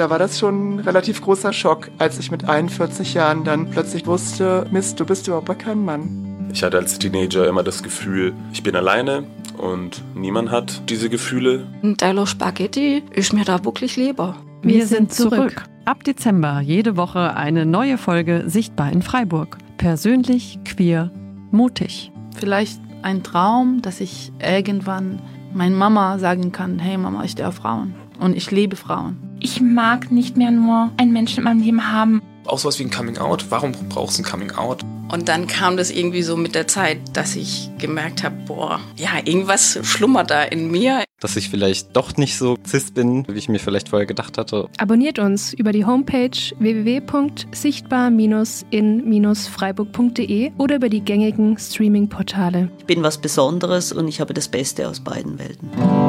da war das schon ein relativ großer Schock, als ich mit 41 Jahren dann plötzlich wusste, Mist, du bist überhaupt gar kein Mann. Ich hatte als Teenager immer das Gefühl, ich bin alleine und niemand hat diese Gefühle. Ein Teller Spaghetti ist mir da wirklich lieber. Wir sind zurück. Ab Dezember jede Woche eine neue Folge Sichtbar in Freiburg. Persönlich, queer, mutig. Vielleicht ein Traum, dass ich irgendwann meiner Mama sagen kann, hey Mama, ich stehe auf Frauen und ich liebe Frauen. Ich mag nicht mehr nur einen Menschen in meinem Leben haben. Auch sowas wie ein Coming-out. Warum brauchst du ein Coming-out? Und dann kam das irgendwie so mit der Zeit, dass ich gemerkt habe, boah, ja, irgendwas schlummert da in mir. Dass ich vielleicht doch nicht so cis bin, wie ich mir vielleicht vorher gedacht hatte. Abonniert uns über die Homepage www.sichtbar-in-freiburg.de oder über die gängigen Streaming-Portale. Ich bin was Besonderes und ich habe das Beste aus beiden Welten.